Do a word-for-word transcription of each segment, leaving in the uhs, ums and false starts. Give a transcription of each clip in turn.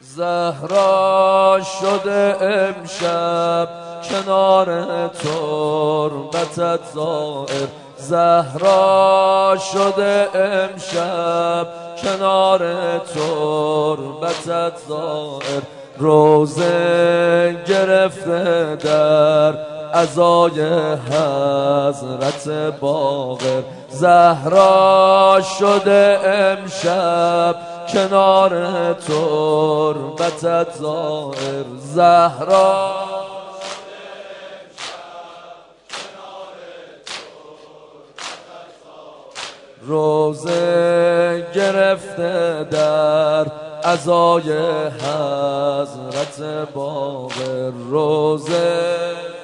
زهرا شده امشب کنار تربتت زائر، زهرا شده امشب کنار تربتت زائر، روزه گرفته در عزای حضرت باقر، زهرا شده امشب کنار تربتت زائر، زهرا روزه گرفته در عزای حضرت باقر، روزه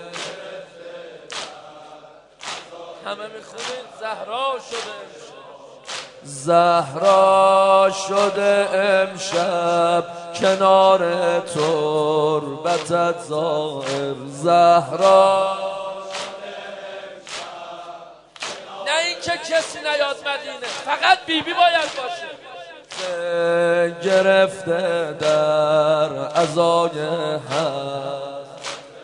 همه میخونین زهرا شده زهرا شده امشب کنار تربتت زائر، زهرا نه این که کسی نیاد مدینه، فقط بیبی بی باید باشه، گرفته در عزای حضرت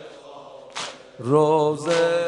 روزه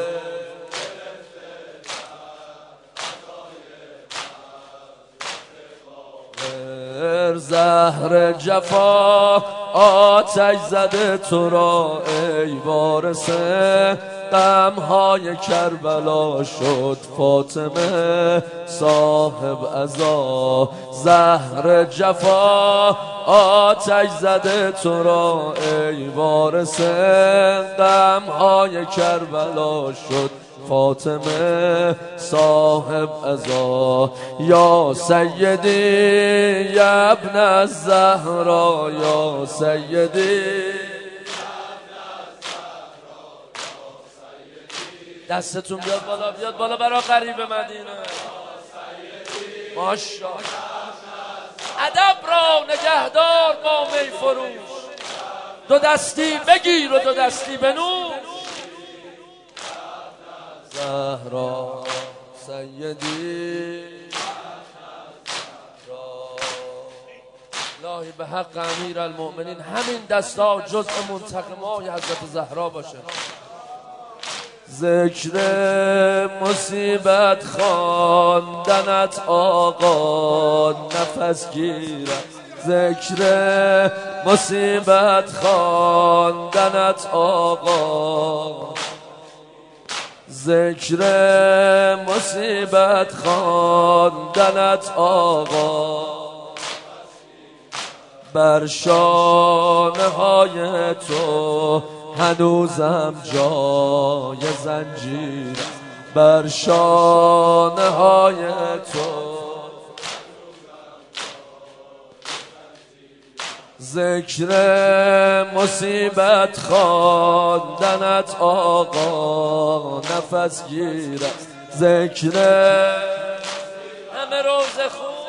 زهر جفا آتش زده تو را ای وارثه، غمهای کربلا شد فاطمه صاحب عزا، زهر جفا آتش زده تو را ای وارثه، غمهای کربلا شد فاطمه صاحب عزا، یا سیدی یا ابن الزهرا، یا سیدی دستتون بیاد بالا، بیاد بالا برا قریب مدینه، ماشاءالله ادب را نگهدار با می فروش، دو دستی بگیر و دو دستی بنوش، زهرا سیدی الهی به حق امیر المؤمنین همین دستا جزء منتقمای حضرت زهرا باشه. ذکر مصیبت خواندنت آقا نفس گیرد، ذکر مصیبت خواندنت آقا، ذکر مصیبت خواندنت آقا، بر شانه های تو هنوزم جای زنجیر، بر شانه های تو ذکر مصیبت خواندنت آقا نفس گیرد، ذکر همه روز خون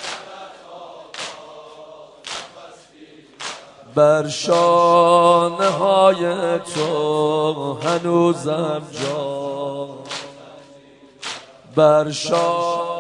بر شانه های تو هنوزم جا، بر شانه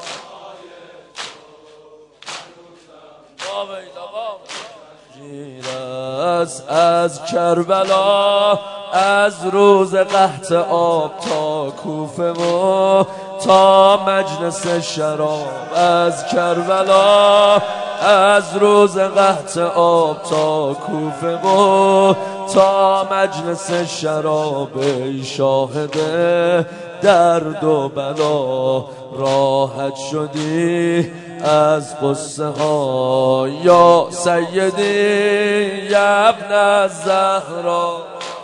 از از کربلا، از روز قحط آب تا کوفه و تا مجلس شراب، از کربلا از روز قحط آب تا کوفه و تا مجلس شراب، ای شاهد درد و بلا راحت شدی از قصه ها، یا سیدی یا ابن الزهرا،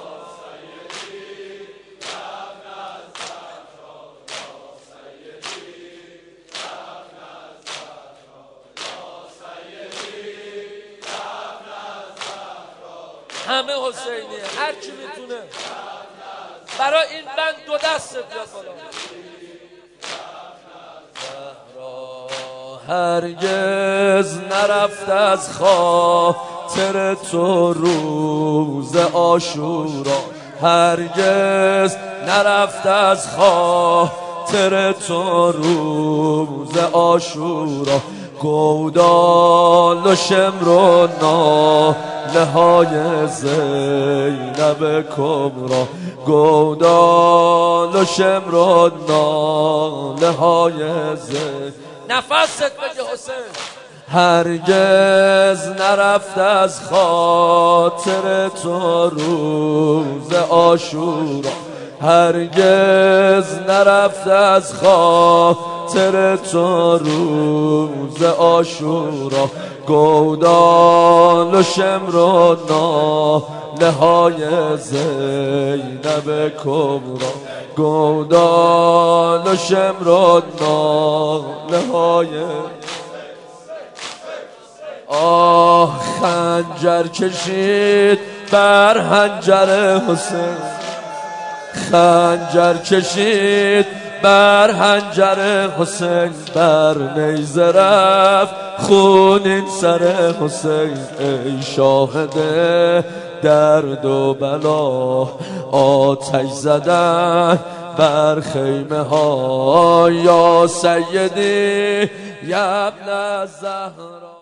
همه حسینیه، هر کی میتونه برای این بند دو دست بیاد بالا. هرگز نرفت از خاطر تو روز عاشورا، هرگز نرفت از خاطر تو روز عاشورا، گودال و شمر و ناله های زینب کبرا گودال و شمر و ناله های زینب نفست بگه حسین هرگز نرفت از خاطر تو روز عاشورا هرگز نرفت از خاطر تو روز عاشورا گودال و شمر و ناله های زینب کبرا گودال و شمر و ناله های آه خنجر کشید بر حنجر حسین خنجر کشید بر حنجر حسین بر نیزه رفت خونین سر حسین ای شاهد درد و بلا آتش زدن بر خیمه ها یا سیدی یا ابن زهرا